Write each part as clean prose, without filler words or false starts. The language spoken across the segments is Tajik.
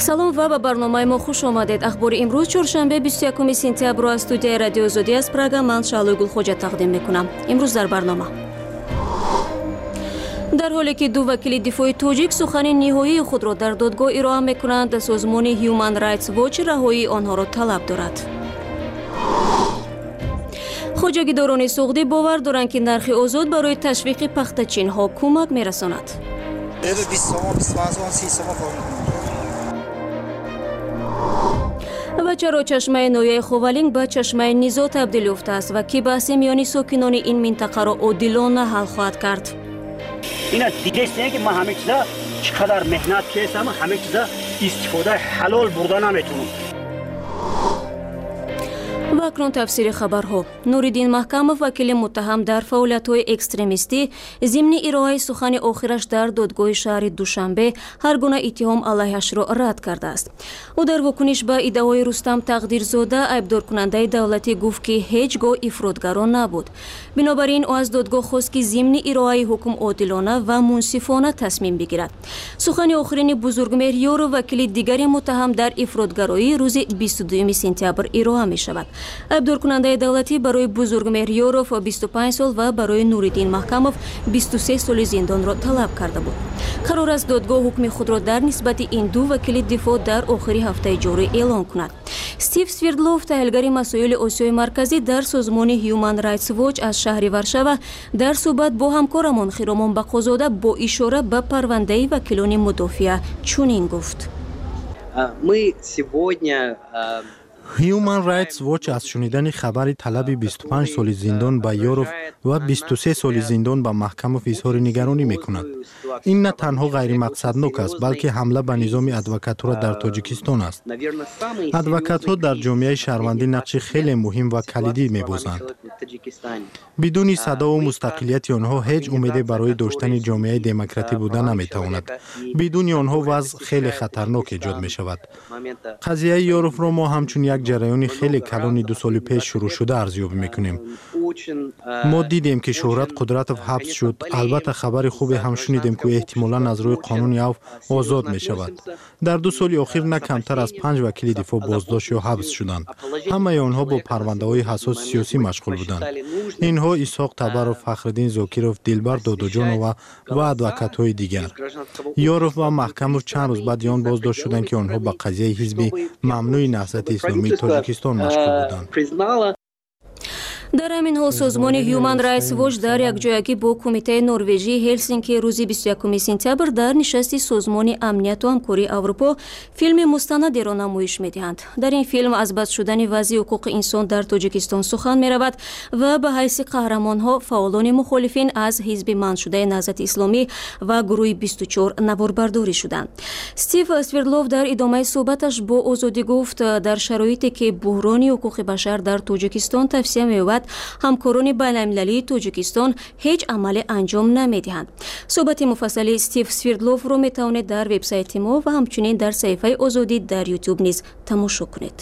салом ва ба барномаи мо хуш омадед. ахбори имрӯз чоршанбе 21 сентябр аз студияи радиои Озодӣ аз Прага ман Шаълои Гулхоҷа тақдим мекунам. имрӯз дар барнома дар ҳоле ки ду вакили дифои тоҷик сухани ниҳоии худро дар додгоҳ ироа мекунанд, созмони Human Rights Watch раҳоии онҳоро талаб дорад. хоҷагидорони суғдӣ бовар доранд ки нархи озод барои ташвиқи пахтачинҳо кӯмак мерасонад. ва чаро чашмаи ноҳияи Ховалинг ба чашмаи низо табдил ёфтааст ва ки баҳси миёни сокинони ин минтақаро одилона ҳал хоҳад кард. اینا دیگه است که من همه چیزا چقدر مهنت کردم همه چیزا استفاده حلال بردن نمیتونم. ва акнун тафсири хабарҳо. Нуриддин Маҳкамов, вакили муттаҳам дар фаъолиятҳои экстремистӣ, зимни ироаи сухани охираш дар додгоҳи шаҳри Душанбе ҳар гуна иттиҳом алайҳашро рад кардааст. ӯ дар вокуниш ба иддаои Рустам Тақдирзода, айбдоркунандаи давлатӣ гуфт ки ҳеҷ гоҳ ифротгаро набуд. бинобар ин ӯ аз додгоҳ хост ки зимни ироаи ҳукм одилона ва мунсифона тасмим бигирад. сухани охирини Бузургмеҳр Ёров, вакили дигари муттаҳам дар ифротгароӣ, рӯзи 22 сентябр ироа мешавад. айбдоркунандаи давлатӣ барои Бузургмеҳр Ёров 25 сол ва барои Нуриддин Маҳкамов 23 соли зиндонро талаб карда буд. қарор аст додгоҳ ҳукми худро дар нисбати ин ду вакили дифоъ дар охири ҳафтаи ҷорӣ эълон кунад. Стив Свердлов, таҳлилгари масоили Осиёи марказӣ дар созмони Human Rights Watch аз шаҳри Варшава, дар суҳбат бо ҳамкорамон Хиромон Бақозода бо ишора ба парвандаи вакилони мудофиа чунин гуфт. Human Rights Watch аз шунидани хабари талаби 25 соли зиндон ба Ёров ва 23 соли зиндон ба Маҳкамов изҳори нигаронӣ мекунад. ин на танҳо ғайримақсаднок аст, балки ҳамла ба низоми адвокатура дар Тоҷикистон аст. адвокатҳо дар ҷомеаи шаҳрвандӣ нақши хеле муҳим ва калидӣ мебозанд. бидуни садову мустақилияти онҳо ҳеҷ умеде барои доштани ҷомеаи демократӣ будан наметавонад. бидуни онҳо вазъ хеле хатарнок эҷод мешавад. қазияи Ёровро мо ҳамчун як ҷараёни хеле калони 2 соли пеш шурӯъшуда арзёбӣ мекунем. мо дидем ки Шӯҳрат Қудратов ҳабс шуд. албатта хабари хубе ҳам шунидем ки эҳтимолан аз рӯи қонуни авф озод мешавад. дар 2 соли охир на камтар аз 5 вакили дифоъ боздошт ё ҳабс шуданд. ҳамаи онҳо бо парвандаҳои ҳассоси сиёсӣ машғул буданд. инҳо Исҳоқ Табаров, Фахриддин Зокиров, Дилбар Додуҷонова ва адвокатҳои дигар. Ёров ва Маҳкамов чанд рӯз баъди он боздошт шуданд ки онҳо ба қазияи ҳизби мамнӯи Наҳзати Исломии Тоҷикистон машғул буданд. дар ҳамин ҳол созмони Human Rights Watch дар якҷоягӣ бо Кумитаи Норвежии Ҳелсинки рӯзи 21 сентябр дар нишасти Созмони амнияту ҳамкории Аврупо филми мустанадеро намоиш медиҳанд. дар ин филм аз бад шудани вазъи ҳуқуқи инсон дар Тоҷикистон сухан меравад ва ба ҳайси қаҳрамонҳо фаъолони мухолифин аз ҳизби манъшудаи Наҳзати Исломӣ ва гурӯҳи 24 наворбардорӣ шуданд. Стив Свердлов дар идомаи суҳбаташ бо Озодӣ гуфт, дар шароите ки буҳрони ҳуқуқи башар дар Тоҷикистон тавсия меёбад, ҳамкорони байналмилалии Тоҷикистон ҳеҷ амале анҷом намедиҳанд. суҳбати муфассали Стив Свердловро метавонед дар вебсайти мо ва ҳамчунин дар саҳифаи Озодӣ дар YouTube низ тамошо кунед.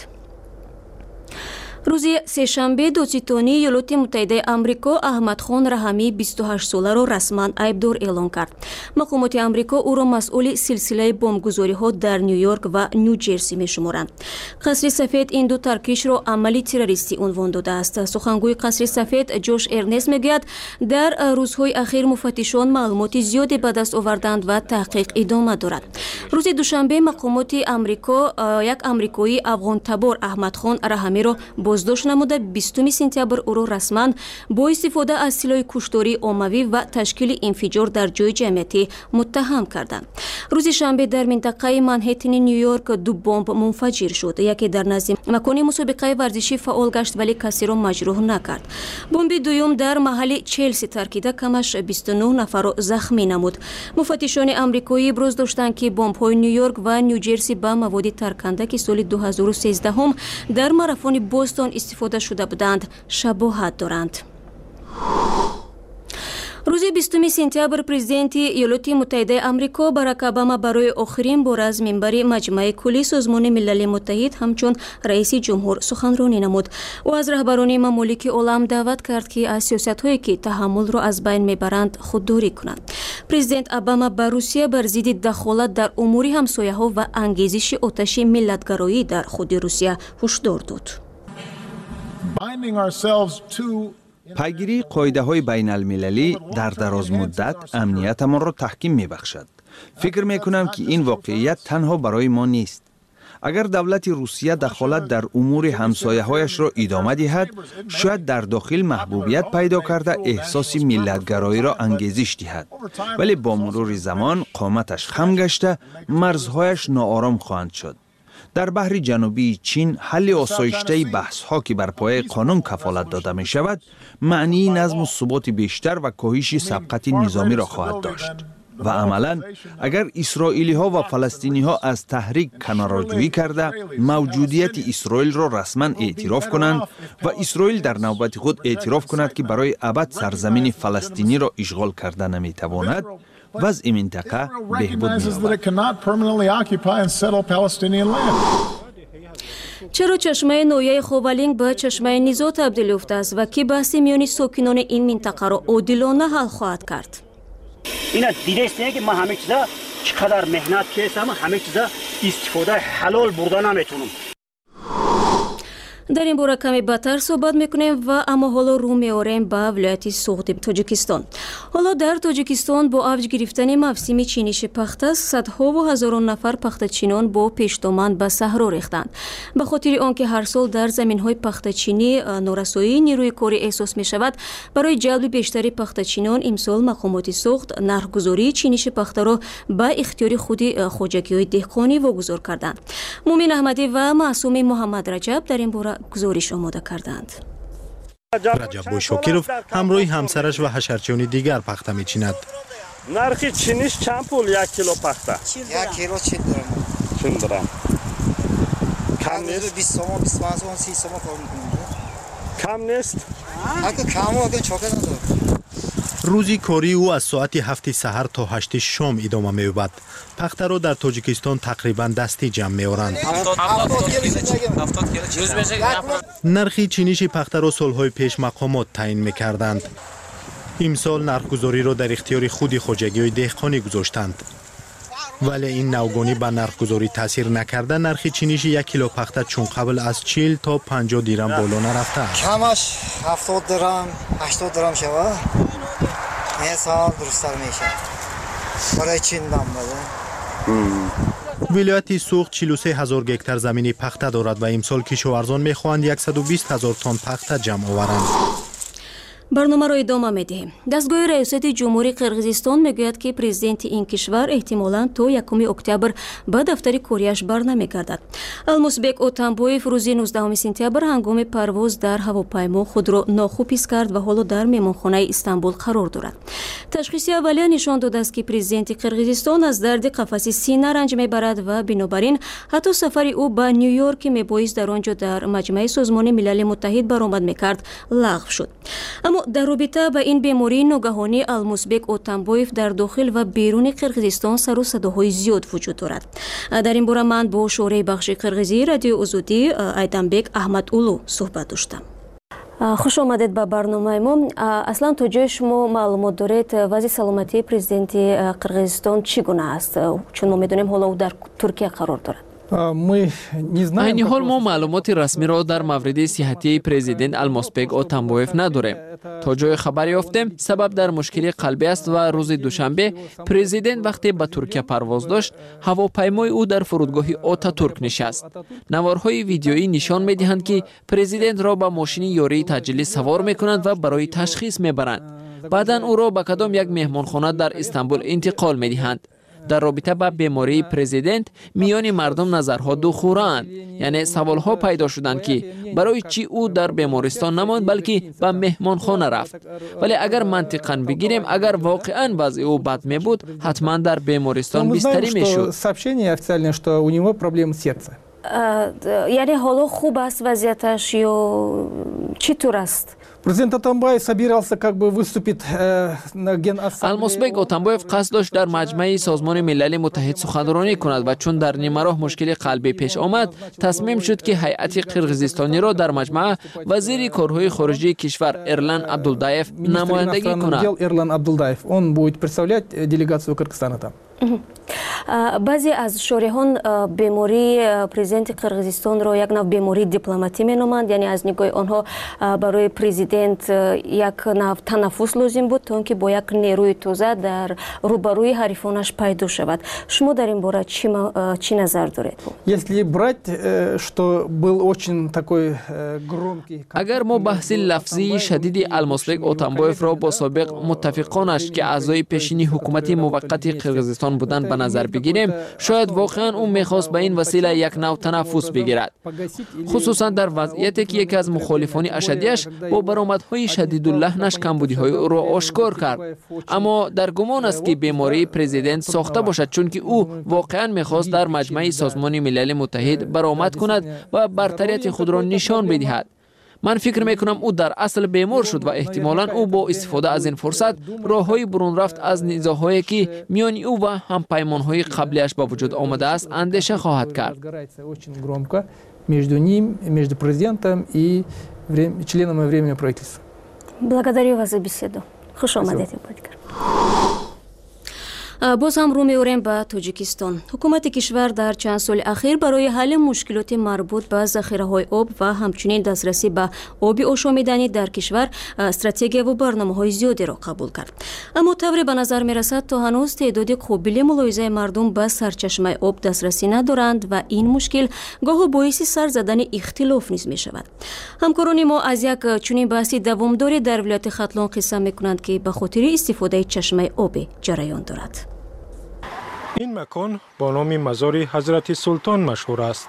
рӯзи сешанбе додситони Иёлоти Муттаҳидаи Амрико Аҳмадхон Раҳамии 28 соларо расман айбдор эълон кард. мақомоти Амрико ӯро масъули силсилаи бомбгузориҳо дар Нью-Йорк ва Нью-Ҷерси мешуморанд. қасри сафед ин ду таркишро амали террористӣ унвон додааст. сухангӯи қасри сафед Ҷош Эрнест мегӯяд, дар рӯзҳои ахир муфаттишон маълумоти зиёде ба даст оварданд ва таҳқиқ идома дорад. рӯзи душанбе мақомоти Амрико як амрикои афғонтабор Аҳмадхон Раҳамиро боздошт намуда 20 сентябр ӯро расман бо истифода аз силоҳи куштории оммавӣ ва ташкили инфиҷор дар ҷои ҷамъиятӣ муттаҳам карданд. рӯзи шанбе дар минтақаи Манҳеттини Нью-Йорк 2 бомб мунфаҷир шуд. яке дар назди макони мусобиқаи варзишӣ фаъол гашт, вале касеро маҷрӯҳ накард. бомби дуюм дар маҳалли Челси таркида камаш 29 нафарро захмӣ намуд. муфаттишони амрикоӣ иброз доштанд ки бомбҳои Нью-Йорк ва Нью-Ҷерси ба маводи тарканда ки соли 2013 дар марафони Бостон истифода шуда буданд шабоҳат доранд. рӯзи 20 сентябр президенти иёлоти муттаҳидаи амрико Барак Обама барои охирин бор аз минбари маҷмӯи куллии созмони милали муттаҳид ҳамчун раиси ҷумҳур суханронӣ намуд. ӯ аз раҳбарони мамолики олам даъват кард ки аз сиёсатҳое ки таҳаммулро аз байн мебаранд худдорӣ кунанд. Президент Обама ба Русия бар зидди дахолат дар умури ҳамсояҳо ва ангезиши оташи миллатгароӣ дар худи Русия ҳушдор дод. пайгирии қоидаҳои байналмилалӣ дар дарозмуддат амниятамонро таҳким мебахшад. фикр мекунам ки ин воқеият танҳо барои мо нест. агар давлати Русия дахолат дар умури ҳамсояҳояшро идома диҳад, шояд дар дохил маҳбубият пайдо карда эҳсоси миллатгароиро ангезиш диҳад. вале бо мурури замон қоматаш хам гашта, марзҳояш ноором хоҳанд шуд. дар баҳри ҷанубии Чин ҳалли осоиштаи баҳсҳо ки бар пояи қонун кафолат дода мешавад, маънии назму суботи бештар ва коҳиши сабқати низомиро хоҳад дошт. ва амалан агар исроилиҳо ва фаластиниҳо аз таҳрик канороҷӯӣ карда мавҷудияти Исроилро расман эътироф кунанд ва Исроил дар навбати худ эътироф кунад ки барои абад сарзамини фаластиниро ишғол карда наметавонад, вазъи минтақа беҳбуд меёбад. чаро чашмаи ноҳияи Ховалинг ба чашмаи низо табдил ёфтааст ва ки баҳси миёни сокинони ин минтақаро одилона ҳал хоҳад кард? اینا دیدستیه که من همه چیزا چقدر مهنت کردم همه چیزا استفاده حلال بردن نمیتونم. дар ин бора каме баъдтар суҳбат мекунем ва аммо ҳоло рӯ меорем ба вилояти суғди Тоҷикистон. ҳоло дар Тоҷикистон бо авҷ гирифтани мавсими чиниши пахта садҳову ҳазорон нафар пахтачинон бо пештоман ба саҳро рехтанд. ба хотири он ки ҳар сол дар заминҳои пахтачинӣ норасоии нирӯи корӣ эҳсос мешавад, барои ҷалби бештари пахтачинон имсол мақомоти суғд нархгузории чиниши пахтаро ба ихтиёри худи хоҷагиҳои деҳқонӣ вогузор карданд. Мумин Аҳмадӣ ва Маъсуми Муҳаммад Раҷаб дар ин бора гузориш омода карданд. Раҷаббой Шокиров ҳамроҳи ҳамсараш ва ҳашарчиёни дигар пахта мечинад. нархи чиниш чанд пул 1 кило пахта? 1 кило 40 dirham. Kam neст? 20 сом, 25 сом, 30 сом кор мекунем. Kam neст? Ака камо ака чока надор. рӯзи кории ӯ аз соати 7 саҳар то 8 шом идома меёбад. пахтаро дар Тоҷикистон тақрибан дастӣ ҷамъ меоранд. нархи чиниши пахтаро солҳои пеш мақомот таъин мекарданд. имсол нархгузориро дар ихтиёри худи хоҷагиҳои деҳқонӣ гузоштанд. вале ин навгонӣ ба нархгузорӣ таъсир накарда, нархи чиниши 1 кило пахта чун қабл аз 40 то 50 дирам боло нарафтааст. камаш 70 дирам, 80 дирам шавад. Эсал дурустар мешавад. барои чин дам баде. вилояти суғд 43 ҳазор гектар замини пахта дорад ва имсол кишоварзон мехоҳанд 120 ҳазор тонн пахта ҷамъ оваранд. барномаро идома медиҳем. дастгоҳи раёсати ҷумҳури Қирғизистон мегӯяд ки президенти ин кишвар эҳтимолан то 1 октябр ба дафтари корияш барнамегардад. Алмусбек Отамбоев рӯзи 19 сентябр ҳангоми парвоз дар ҳавопаймо худро нохуб ҳис кард ва ҳоло дар меҳмонхонаи Истанбул қарор дорад. ташхиси аввалия нишон додааст ки президенти Қирғизистон аз дарди қафаси сина ранҷ мебарад ва бинобар ин ҳатто сафари ӯ ба Нью-Йорк ки мебоист дар он ҷо дар маҷмӯи созмони милали муттаҳид баромад мекард лағв шуд. аммо дар робита ба ин бемории ногаҳонӣ Алмусбек Отамбоев дар дохил ва беруни Қирғизистон сару садоҳои зиёд вуҷуд дорад. дар ин бора ман бо шораи бахши Қирғизӣ радиои Озодӣ Айданбек Аҳмадуллу суҳбат доштам. хуш омадед ба барномаи мо. аслан то ҷои шумо маълумот доред вазъи саломатии президенти Қирғизистон чӣ гуна аст, чун мо медонем ҳоло ӯ дар Туркия қарор дорад? айни ҳол мо маълумоти расмиро дар мавриди сиҳатии президент Алмусбек Отамбоев надорем. то ҷое хабар ёфтем, сабаб дар мушкили қалбӣ аст ва рӯзи душанбе президент вақте ба Туркия парвоз дошт, ҳавопаймои ӯ дар фурудгоҳи Отатурк нишаст. наворҳои видеоӣ нишон медиҳанд ки президентро ба мошини ёрии таъҷилӣ савор мекунанд ва барои ташхис мебаранд. баъдан ӯро ба кадом як меҳмонхона дар Истанбул интиқол медиҳанд. дар робита ба бемории президент миёни мардум назарҳо духӯраанд, яъне саволҳо пайдо шуданд ки барои чӣ ӯ дар бемористон намонд, балки ба меҳмонхона рафт. вале агар мантиқан бигирем, агар воқеан вазъи ӯ бад мебуд, ҳатман дар бемористон бистарӣ мешуд. яъне ҳоло хуб аст вазъияташ ё чӣ тур аст? Президент Атамбаев собирался как бы выступить на Генассамблее. алмосбек Отамбоев қасд дошт дар маҷмаи созмони милали муттаҳид суханронӣ кунад ва чун дар нимароҳ мушкили қалбӣ пеш омад, тасмим шуд ки ҳайати қирғизистониро дар маҷмаъ вазири корҳои хориҷии кишвар Эрлан Абдулдаев намояндагӣ кунад. Эрлан Абдулдаев, он будет представлять делегацию Кыргызстана там. баъзе аз шориҳон бемории президенти қирғизистонро як нав бемории дипломатӣ меноманд, яъне аз нигоҳи онҳо барои президент як нав танаффус лозим буд то ин ки бо як нерӯи тоза дар рӯбарӯи ҳарифонаш пайдо шавад. Шумо дар ин бора чӣ назар доред? Если брать, что был очень такой громкий... агар мо баҳси лафзии шадиди Алмосбек Отамбоевро бо собиқ муттафиқонаш ки аъзои пешини ҳукумати муваққати Қирғизистон буданд ба назар бигирем, шояд воқеан ӯ мехост ба ин васила як нав танаффус бигирад, хусусан дар вазъияте ки яке аз мухолифони ашадияш бо баромадҳои шадидуллаҳнаш камбудиҳои ӯро ошкор кард. Аммо дар гумон аст ки бемории президент сохта бошад, чунки ӯ воқеан мехост дар маҷмаи созмони милали муттаҳид баромад кунад ва бартарияти худро нишон бидиҳад. من فکر میکنم او در اصل بیمار شد و احتمالاً او با استفاده از این فرصت راههای برون رفت از نزاعهایی که میان او و همپیمانهای قبلیش با وجود آمده است اندیشه خواهد کرد. между ним, между президентом и членами временного правительства. Благодарю вас за беседу. Хуш омадед, Бодикар. боз ҳам рӯ меорем ба Тоҷикистон. ҳукумати кишвар дар чанд соли ахир барои ҳалли мушкилоти марбут ба захираҳои об ва ҳамчунин дастрасӣ ба оби ошомиданӣ дар кишвар стратегияву барномаҳои зиёдеро қабул кард. аммо тавре ба назар мерасад то ҳанӯз теъдоди қобили мулоҳизаи мардум ба сарчашмаи об дастрасӣ надоранд ва ин мушкил гоҳо боиси сар задани ихтилоф низ мешавад. ҳамкорони мо аз як чунин баҳси давомдорӣ дар вилояти Хатлон қисса мекунанд ки ба хотири истифодаи чашмаи обе ҷараён дорад. این مکان با نام مزار حضرت سلطان مشهور است.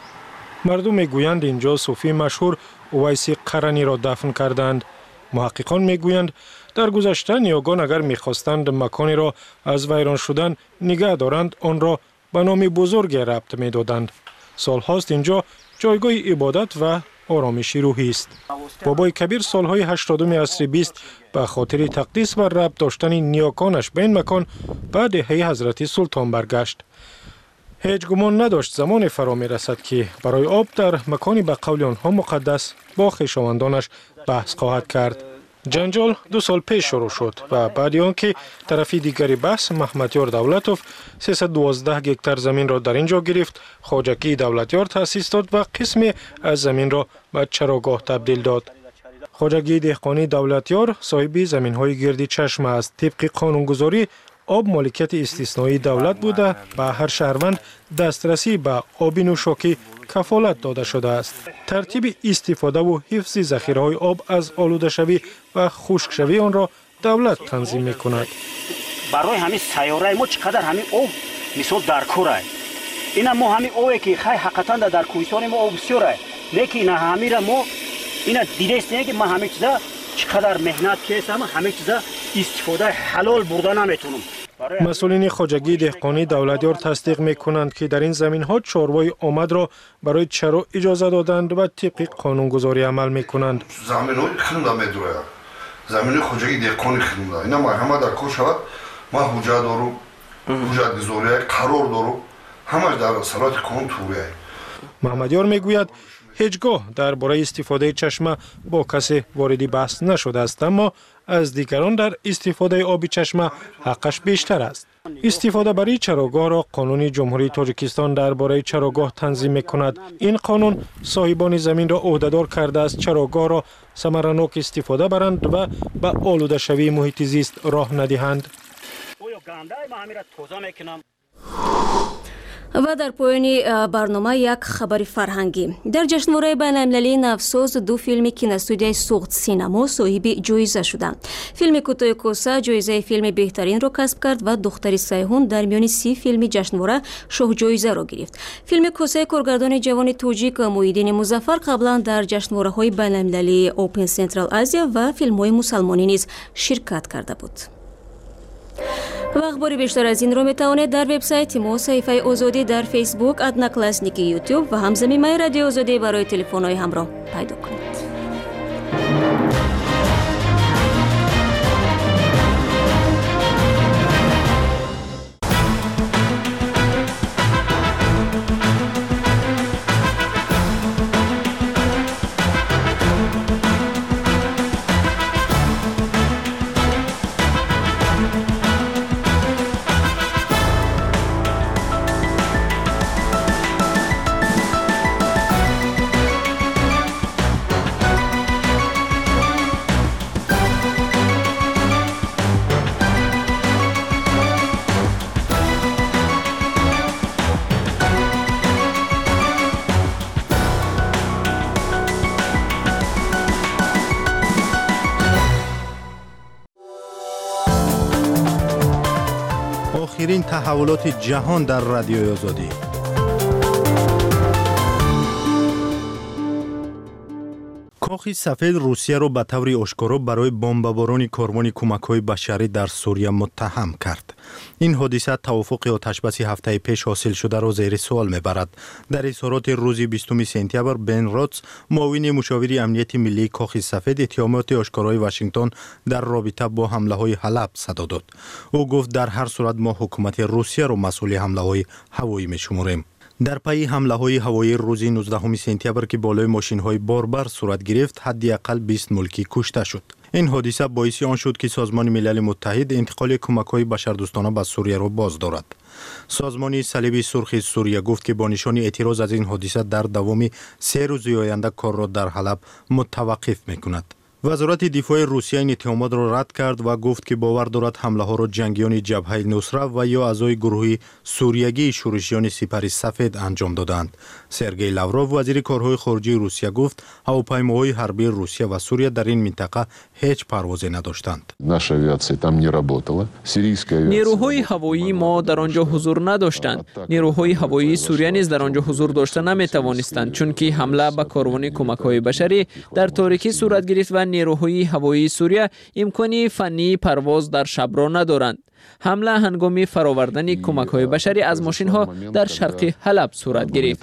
مردم میگویند اینجا صوفی مشهور اویس قرنی را دفن کردند. محققان میگویند در گذشته نیاگان اگر میخواستند مکانی را از ویران شدن نگه دارند آن را به نام بزرگ ربط میدادند. سالهاست اینجا جایگاه عبادت و آرامشی روحی است. بابای کبیر سالهای 80 عصر 20 به خاطر تقدیس و ربط داشتن نیاکانش به این مکان بعد دهه حضرت سلطان برگشت. هیچ گمان نداشت زمان فرا می رسد که برای آب در مکانی به قول آنها مقدس با خویشاوندانش بحث خواهد کرد. جنجال 2 سال پیش شروع شد و بعد آنکه طرف دیگری بحث محمدیار دولتوف 312 هکتار زمین را در اینجا گرفت، خواجگی دولتیار تأسیس داد و قسمی از زمین را به چراگاه تبدیل داد. خواجگی دهقانی دولتیار صاحب زمین‌های گردی چشم است. طبق قانونگذاری آب مالکیت استثنایی دولت بوده به هر شهروند دسترسی به آب نوشاکی کفالت داده شده است. ترتیب استفاده و حفظ ذخیره‌های آب از آلوده شوی و خشک شوی آن را دولت تنظیم می‌کند. برای همین سیاره ما چقدر همین آب مثال در کوره. اینا ما همین آبی که خیلی حقیقتا در کوهستان ما آب بسیاره. لیکن همین را ما اینا دیدید که ما همه چیزا چقدر مهنت کردم همه چیزا استفاده حلال بردن نمیتونم. مسئولین خواجگی دهقانی دولتیار تصدیق میکنند که در این زمین ها چاروای آمد را برای چرا اجازه دادند و طبق قانونگذاری عمل میکنند. زمین های خیلی میدوره. زمین خواجگی دهقانی خیلی. اینا ما همه در کار شود. ما حجت دارم. حجت گذاری قرار دارم. همش در صلاحیت قانون توره. محمدیار میگوید هیچگاه درباره استفاده چشمه با کسی واردی بحث نشده است، اما از دیگران در استفاده آب چشمه حقش بیشتر است. استفاده برای چراگاه را قانون جمهوری تاجیکستان درباره چراگاه تنظیم می‌کند. این قانون صاحبان زمین را عهده‌دار کرده است چراگاه را ثمرناک استفاده برند و به آلوده شوی محیط زیست راه ندهند. و در پایانی برنامه یک خبر فرهنگی. در جشنواره بین‌المللی نوساز 2 فیلم کینوستودیای سوخت سینما صاحب جایزه شدند. فیلم کوتاه کوسه جایزه فیلم بهترین را کسب کرد و دختر سیهون در میان 30 فیلم جشنواره شاه جایزه را گرفت. فیلم کوسه کارگردان جوان توجیک محیدین مظفر قبلا در جشنواره‌های بین‌المللی اوپن سنترال آسیا و فیلم‌های مسلمانی نیز شرکت کرده بود. و اخباری بیشتر از این رو میتوانید در وبسایت ما، صفحه آزادی در فیسبوک، ادناکلاسنیک یوتیوب و همزمینه رادیو آزادی برای تلفن‌های همراه پیدا کنید. آخرین تحولات جهان در رادیوی آزادی. کاخ سفید روسیه را به طور آشکارا برای بمباران کاروان کمک‌های بشری در سوریه متهم کرد. این حادثه توافق آتشبس هفته پیش حاصل شده را زیر سوال میبرد. در اظهارات روز 20 سپتامبر بن راتس، معاون مشاور امنیت ملی کاخ سفید، اتهامات آشکارای واشنگتن در رابطه با حمله‌های حلب صدا داد. او گفت در هر صورت ما حکومت روسیه را مسئول حمله‌های هوایی می‌شماریم. در پی حمله‌های هوایی روز 19 سپتامبر که بالای ماشین‌های باربر صورت گرفت، حداقل 20 ملکی کشته شد. این حادثه باعث آن شد که سازمان ملل متحد انتقال کمک‌های بشردوستانه به سوریه را باز دارد. سازمان صلیب سرخ سوریه گفت که با نشان اعتراض از این حادثه در دوام 3 روز آینده کار را در حلب متوقف می‌کند. وزارت دفاع روسیه این اتهامات را رد کرد و گفت که باور دارد حمله ها را جنگیان جبهه نصره و یا اعضای گروه سوریگی شورشیان سپر سفید انجام دادند. سرگئی لاوروف وزیر کارهای خارجه روسیه گفت هواپیماهای حربی روسیه و سوریه در این منطقه هیچ پروازی نداشتند. نیروهای هوایی ما در آنجا حضور نداشتند. نیروهای هوایی سوریه نیز در آنجا حضور داشته نمیتوانستند، چون که حمله به کاروان کمک‌های بشری در تاریکی صورت گرفت و نیروهای هوایی سوریه امکانی فنی پرواز در شب را ندارند. حمله هنگام فراوردن کمک‌های بشری از ماشین‌ها در شرق حلب صورت گرفت.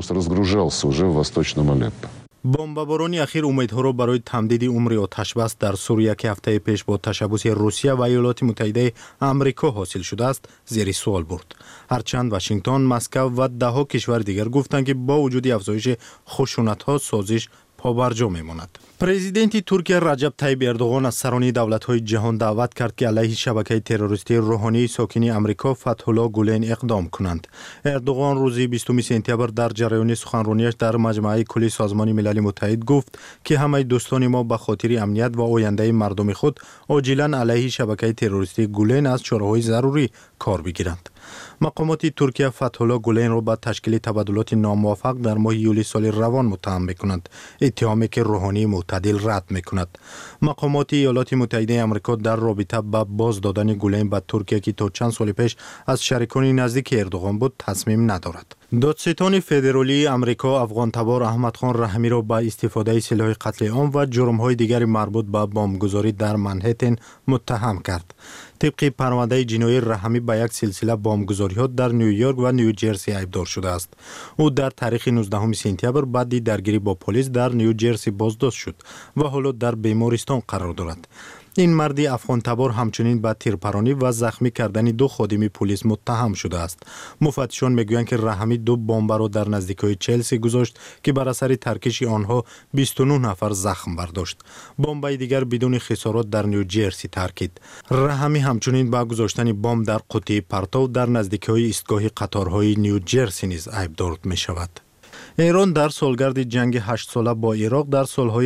بمباران اخیر امیدها را برای تمدید عمر آتشبس در سوریه که هفته پیش با تشبث روسیه و ایالات متحده آمریکا حاصل شده است زیر سوال برد. هرچند واشنگتن، مسکو و ده‌ها کشور دیگر گفتند که با وجود افزایش خشونت‌ها سازش پابرجا میماند. پرزیدنت ترکیه رجب طیب اردوغان از سران دولت‌های جهان دعوت کرد که علیه شبکه تروریستی روحانی ساکن آمریکا فتح‌الله گولن اقدام کنند. اردوغان روز 20 سپتامبر در جریان سخنرانیش در مجمع کلی سازمان ملل متحد گفت که همه دوستان ما به خاطر امنیت و آینده مردم خود عاجلاً علیه شبکه تروریستی گولن از چاره‌های ضروری کار بگیرند. مقامات ترکیه فتح‌الله گولن را به تشکیل تبادلات ناموفق در ماه یولی سال روان متهم می‌کنند، اتهامی که روحانی معتدل رد می‌کند. مقامات ایالات متحده آمریکا در رابطه با باز دادن گولن به ترکیه که تا چند سال پیش از شریکان نزدیک اردوغان بود تصمیم ندارد. دادستان فدرالی آمریکا افغان‌تبار احمد خان رحمی را با استفاده سلاح قتل عام و جرم‌های دیگر مربوط به بمبگذاری در منهتن متهم کرد. طبق پرونده جنایی رحمی به یک سلسله بمبگذاری‌ها در نیویورک و نیوجرسی ایبدار شده است. او در تاریخ 19 سپتامبر بعد درگیری با پلیس در نیوجرسی بازداشت شد و حالا در بیمارستان قرار دارد. این مرد افغان تبار همچنین به تیرپرانی و زخمی کردن 2 خادم پلیس متهم شده است. مفتشان میگویند که رحمی 2 بمب را در نزدیکی چلسی گذاشت که بر اثر ترکش آنها 29 نفر زخم برداشت. بمب دیگر بدون خسارات در نیوجرسی ترکید. رحمی همچنین با گذاشتن بمب در قطعه پرتو در نزدیکی ایستگاه قطارهای نیوجرسی نیز ایبدار می شود. ایران در سالگرد جنگ 8 ساله با عراق در سالهای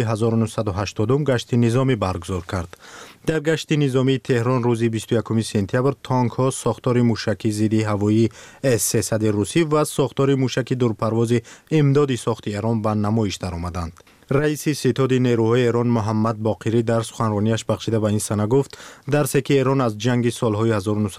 1980 گشت نظامی برگزار کرد. در گشت نظامی تهران روز 21 سپتامبر تانک ها ساختار موشکی ضد هوایی S-300 روسی و ساختار موشک دورپرواز امدادی ساخت ایران به نمایش درآمدند. رئیس ستاد نیروهای ایران محمد باقری در سخنرانیش بخشیده به این سنه گفت درسی که ایران از جنگ سالهای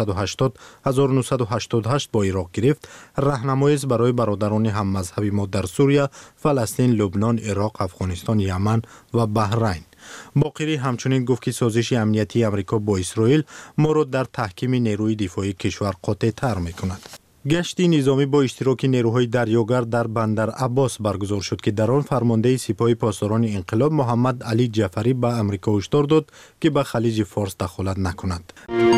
1980-1988 با عراق گرفت راهنمایی است برای برادران هم مذهبی ما در سوریه، فلسطین، لبنان، عراق، افغانستان، یمن و بحرین. باقری همچنین گفت که سازش امنیتی آمریکا با اسرائیل ما را در تحکیم نیروی دفاعی کشور قاطع تر می کند. گشت نظامی با اشتراک نیروهای دریاگرد در بندر عباس برگزار شد که در آن فرمانده سپاه پاسداران انقلاب محمد علی جعفری به آمریکا هشدار داد که به خلیج فارس دخالت نکند.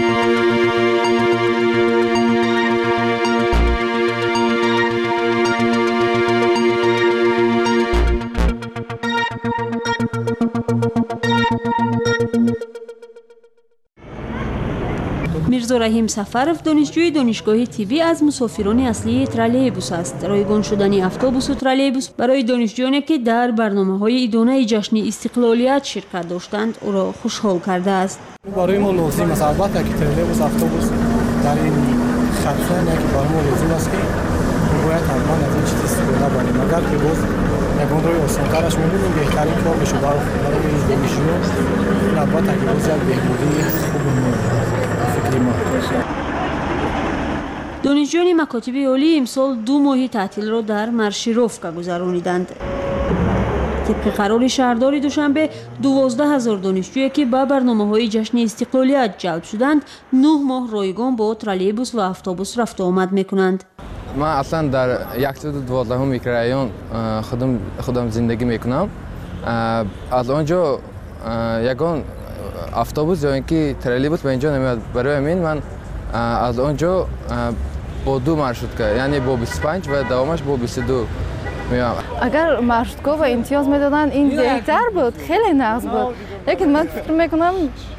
میرزا رحیم سفرов دانشجوی دانشگاه تیوی از مسافران اصلی ترالبوس است. رایگان شدن اتوبوس و ترالبوس برای دانشجویانی که در برنامه‌های ادانه جشن استقلالیت شرکت داشتند او را خوشحال کرده است. برای ما لازم است البته که ترالبوس اتوبوس در این خطه نه که برای ما لازم است که باید حتما از این چیز استفاده کنیم. اگر که باز یکان روی آسان‌ترش می‌بینیم بهترین کار بشه برای دانشجویان. البته که باز یک بهبودی خوب فکری ما دانشجویان مکاتب عالی امسال 2 ماه تعطیل را در مارشیروفکا گذرانیدند. طبق قرار شهردار دوشنبه 12,000 دانشجویی که به برنامه‌های جشن استقلالیت جلب شدند 9 ماه رایگان با ترالیبوس و اتوبوس رفت و آمد میکنند. من اصلا در 112 میکرایون خودم زندگی میکنم. از آنجا یگان اتوبوس یا اینکه ترالیبوس به اینجا نمیاد. برای همین من از آنجا با 2 مارشروتکا یعنی با 25 و دوامش با 22 میام. اگر مارشروتکا و امتیاز میدادن این بهتر بود، خیلی نقص بود. لیکن من فکر میکنم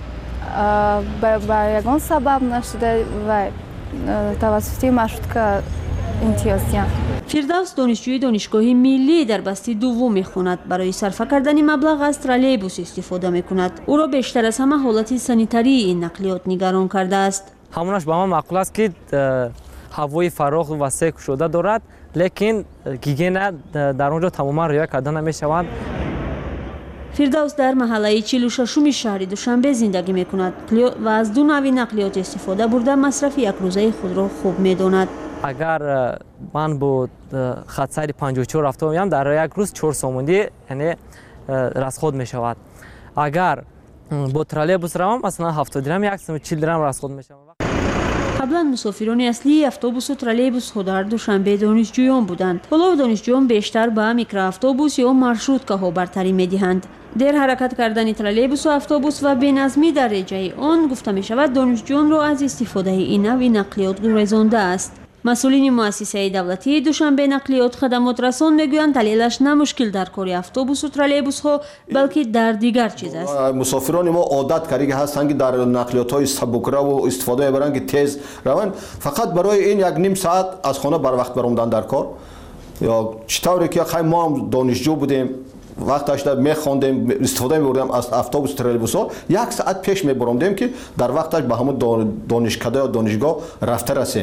با یگان سبب نشده و توسط مارشروتکا امتیاز دیدن. فردوس دانشجوی دانشگاه ملی در بسته دوم میخواند. برای صرف کردن مبلغ از ترالیبوس استفاده میکند. او را بیشتر از همه حالت سانیتاری این نقلیات نگران کرده است. همونش به من معقول است که هوای فراخ و وسیع شده دارد، لیکن گیگین در اونجا تماما رعایت کرده نمیشود. فردوس در محله 46 شهر دوشنبه زندگی میکند و از 2 نوع نقلیات استفاده برده مصرف یک روزه خود را خوب میداند. اگر من با خط سیر 54 رفته باشم در یک روز 4 سوموندی یعنی رسخود می شود. اگر با ترالیبوس روم مثلا 70 درهم 140 درهم رسخود می شود. قبلا مسافران اصلی اتوبوس و ترالیبوس ها در دوشنبه دانشجویان بودند. حالا دانشجویان بیشتر به میکرواتوبوس یا مارشروتکاها برتری میدهند. در حرکت کردن ترالیبوس و اتوبوس و بی‌نظمی در رجای آن گفته می شود دانشجویان را از استفاده این نوع نقلیات گریزانده است. مسئولین مؤسسه دولتی دوشنبه نقلیات خدمات رسان میگویند دلیلش نه مشکل در کار اتوبوس و ترالیبوس ها بلکه در دیگر چیز است. مسافران ما عادت کردگی هستند که در نقلیات های سبکرو و استفاده میبرند که تیز روند. فقط برای این یک نیم ساعت از خانه بر وقت بروندن در کار یا چطوری که خیلی ما هم دانشجو بودیم وقتش در میخوندیم استفاده میبردیم از اتوبوس ترالیبوس ها 1 ساعت پیش میبرندیم که در وقتش به همون دانشکده یا دانشگاه رفته رسیم.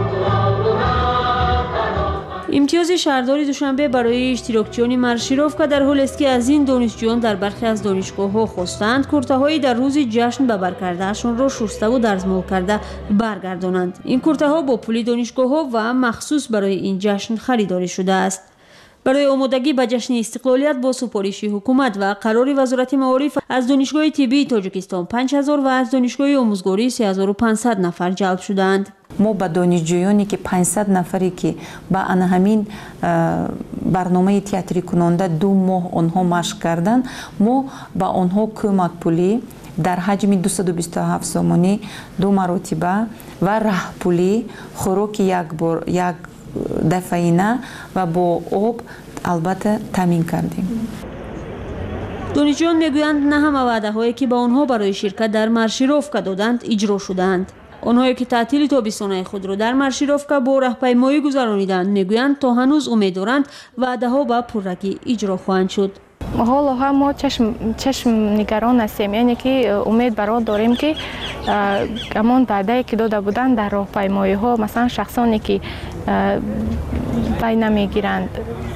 امتیاز شهردار دوشنبه برای اشتراکچیان مارشیروفکا در حال است که از این دانشجویان در برخی از دانشگاه‌ها خواستند کورته‌های در روز جشن به بر کردهشان را شسته و دستمال کرده برگردانند. این کورته‌ها با پول دانشگاه‌ها و مخصوص برای این جشن خریداری شده است. برای آمادگی به جشن استقلالیت با سفارش حکومت و قرار وزارت معارف از دانشگاه طبی تاجیکستان 5000 و از دانشگاه آموزگاری 3500 نفر جلب شدند. ما با دانشجویانی که 500 نفری که با همین برنامه تئاتری کننده 2 ماه آنها مشق کردند، ما با آنها کمک پولی در حجم 227 سومانی 2 مرتبه و راه پولی خوراک یک دفعینه و با آب البته تامین کردیم. دانشجویان میگویند نه همه وعده هایی که به آنها برای شرکت در مارشیروفکا دادند اجرا شدند. آنهایی که تعطیل تابستانه خود را در مارشیروفکا با راهپیمایی گذرانیدند میگویند تا هنوز امید دارند وعده ها به پررگی اجرا خواهند شد. حالا هم ما چشم نگران هستیم، یعنی که امید برای داریم که همان وعده که داده بودند در راهپیمایی ها مثلا شخصانی که پای نمیگیرند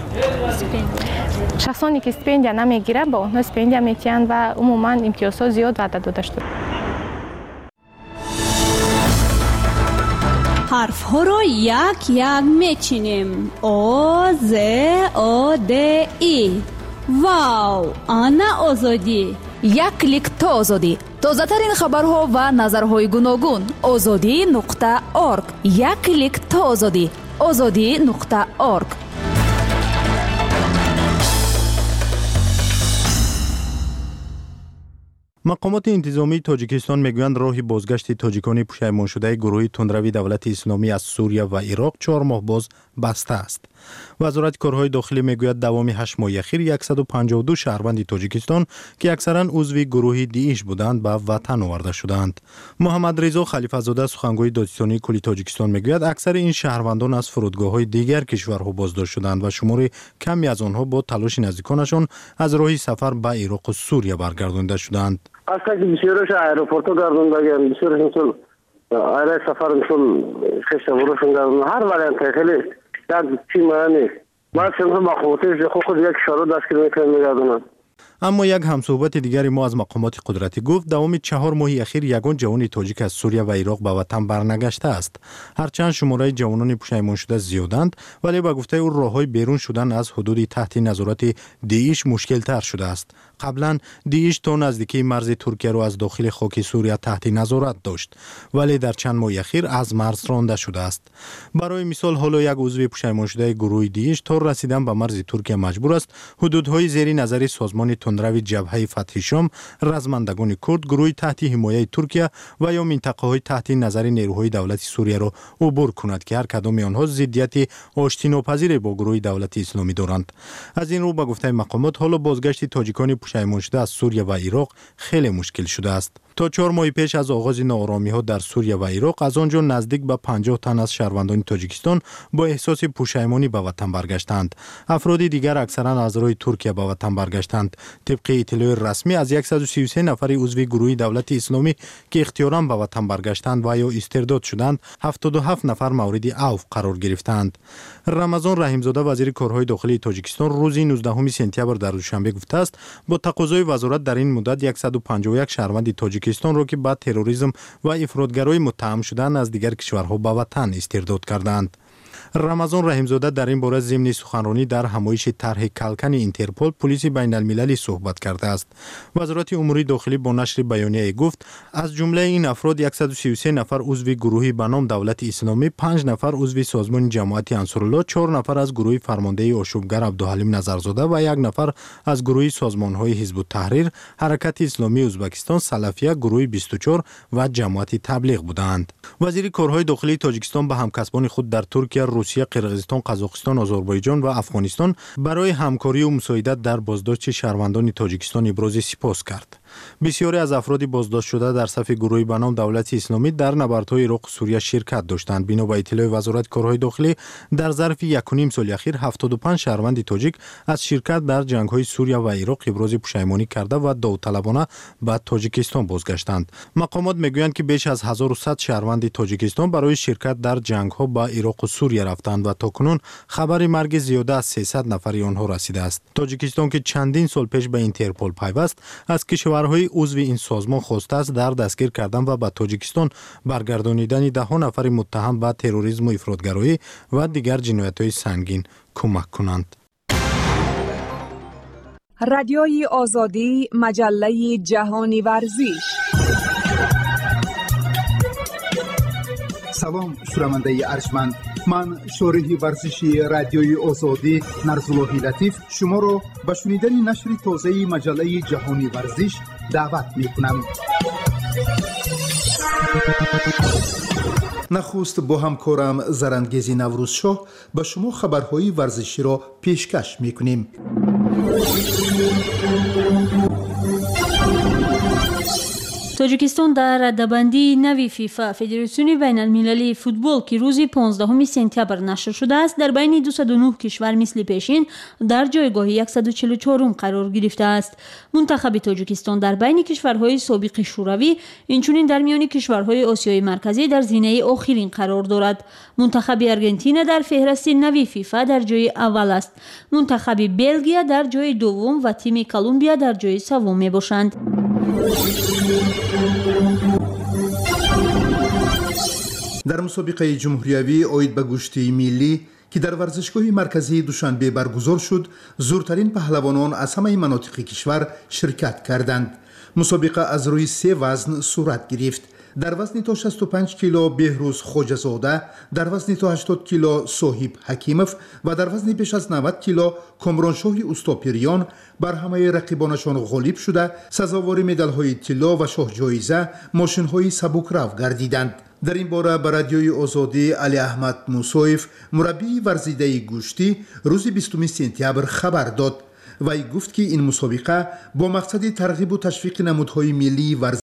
شخصانی که استیپندیا نمیگیرند با اونها استیپندیا میتیند و عموما امتیازها زیاد وعده داده شده. حرف ها را یک میچینیم. آ ز آ د ای. واو، آنا آزادی. یک کلیک تا آزادی. تازه ترین خبرها و نظرهای گوناگون. azadi.org. یک کلیک تا آزادی. azadi.org. مقامات انتظامی تاجیکستان میگویند راه بازگشت تاجیکان پشیمان شده گروه تندروی دولت اسلامی از سوریه و عراق 4 ماه باز بسته است. وزارت کارهای داخلی میگوید دوام 8 ماه اخیر 152 شهروند تاجیکستان که اکثرا عضو گروه داعش بودند به وطن آورده شدند. محمد رضا خلیفه زاده سخنگوی دادستانی کل تاجیکستان میگوید اکثر این شهروندان از فرودگاه‌های دیگر کشورها بازداشت شدند و شمار کمی از آنها با تلاش نزدیکانشان از راه سفر به عراق و سوریه برگردانده شدند. اصلا که بسیارش ایروپورتو گردوندگان بسیارش مثل ایره سفر مثل خشت بروشون گردوندن هر وریانت خیلی یک چی معنی نیست. من سنخ با خودش خود یک شارو 10 کیلومتر میگردونم. اما یک همصحبت دیگری ما از مقامات قدرتی گفت دوام 4 ماه اخیر یگان جوان تاجیک از سوریه و عراق به وطن برنگشته است. هرچند شماره جوانان پشیمان شده زیادند، ولی با گفته او راههای بیرون شدن از حدود تحت نظارت داعش مشکل تر شده است. قبلا داعش تا نزدیکی مرز ترکیه را از داخل خاک سوریه تحت نظارت داشت، ولی در چند ماه اخیر از مرز رانده شده است. برای مثال حالا یک عضو پشیمان شده گروه داعش تا رسیدن به مرز ترکیه مجبور است حدودهای زیر نظر سازمان تندروی جبهه فتح شام، رزمندگان کرد، گروه تحت حمایت ترکیه و یا منطقه‌های تحت نظر نیروهای دولت سوریه را عبور کند که هر کدام آنها ضدیت آشتیناپذیر با گروه دولت اسلامی دارند. از این رو به گفته مقامات حالا بازگشت تاجیکان پشیمان شده از سوریه و عراق خیلی مشکل شده است. تا 4 ماه پیش از آغاز ناآرامی‌ها در سوریه و عراق از آنجا نزدیک به 50 تن از شهروندان تاجیکستان با احساس پشیمانی به وطن برگشتند. افراد دیگر اکثرا از روی ترکیه به وطن برگشتند. طبق اطلاع رسمی از 133 نفر عضو گروه دولت اسلامی که اختیاراً به وطن برگشتند و یا استرداد شدند، 77 نفر مورد عفو قرار گرفتند. رمضان رحیمزاده وزیر کارهای داخلی تاجیکستان روز 19 سپتامبر در دوشنبه گفته است با تقاضای وزارت در این مدت 151 شهروند تاجیکستان را که با تروریسم و افراطگرایی متهم شدند از دیگر کشورها به وطن استرداد کردند. رمضان رحیمزاده در این باره ضمن سخنرانی در همایش طرح کلکن اینترپل پلیس بین المللی صحبت کرده است. وزارت امور داخلی با نشر بیانیه گفت از جمله این افراد 133 نفر عضو گروهی به نام دولت اسلامی، 5 نفر عضو سازمان جماعت انصارالله، 4 نفر از گروه فرمانده آشوبگر عبدالحلیم نظرزاده و 1 نفر از گروه سازمان‌های حزب التحریر، حرکت اسلامی ازبکستان، سلفیه، گروه 24 و جماعت تبلیغ بودند. وزیر کارهای داخلی تاجیکستان به همکسبان خود در ترکیه، روسیه، قرقیزستان، قزاقستان، آذربایجان و افغانستان برای همکاری و مساعدت در بازداشت شهروندان تاجیکستان ابراز سپاس کرد. بسیاری از افراد بازداشت شده در صف گروهی به نام دولت اسلامی در نبردهای عراق و سوریه شرکت داشتند. بنا به اطلاع وزارت کارهای داخلی در ظرف 1.5 سال اخیر 75 شهروند تاجیک از شرکت در جنگ‌های سوریه و عراق ابراز پشیمانی کرده و داوطلبانه به تاجیکستان بازگشتند. مقامات میگویند که بیش از 1100 شهروند تاجیکستان برای شرکت در جنگ‌ها با عراق و سوریه رفتند و تاکنون خبر مرگ زیاده از 300 نفر آنها رسیده است. تاجیکستان که چندین سال پیش به اینترپل پیوست از کشورهای عضو این سازمان خواسته است در دستگیر کردن و به تاجیکستان برگردانیدن 10 نفر متهم به تروریسم و افراطگرایی و دیگر جنایت‌های سنگین کمک کنند. رادیوی آزادی، مجله جهانی ورزش. سلام شنونده ارجمند، من شارح ورزشی رادیوی آزادی نرزاللهی لطیف شما را به شنیدن نشر تازه مجله جهانی ورزش دعوت می‌کنم. نخست با همکارم زرندگیزی نوروزشاه به شما خبرهای ورزشی را پیشکش می‌کنیم. تاجیکستان در رده‌بندی نوی فیفا فدراسیون بین المللی فوتبال که روز 15 سپتامبر نشر شده است در بین 209 کشور مثل پیشین در جایگاه 144 قرار گرفته است. منتخب تاجیکستان در بین کشورهای سابق شوروی اینچنین در میان کشورهای آسیای مرکزی در زینه آخرین قرار دارد. منتخب آرژانتین در فهرست نوی فیفا در جای اول است. منتخب بلژیک در جای دوم و تیم کلمبیا در جای سوم میباشند. در مسابقه جمهوریوی اوید به گشتی ملی که در ورزشگاه مرکزی دوشنبه برگزار شد، زورترین پهلوانان از همه مناطق کشور شرکت کردند. مسابقه از روی 3 وزن صورت گرفت. در وزن تا 65 کیلو بهروز خوجزاده، در وزن تا 80 کیلو صاحب حکیموف و در وزن بیش از 90 کیلو کامرانشاه اوستاپیریان بر همه رقیبانشان غالب شده سزاوار مدال‌های طلا و شاه جایزه ماشین‌های سبکرو گردیدند. در این باره به رادیوی آزادی علی احمد موسویف مربی ورزیده گوشتی روز 20 سپتامبر خبر داد. وی گفت که این مسابقه با مقصد ترغیب و تشویق نمودهای ملی ورزشی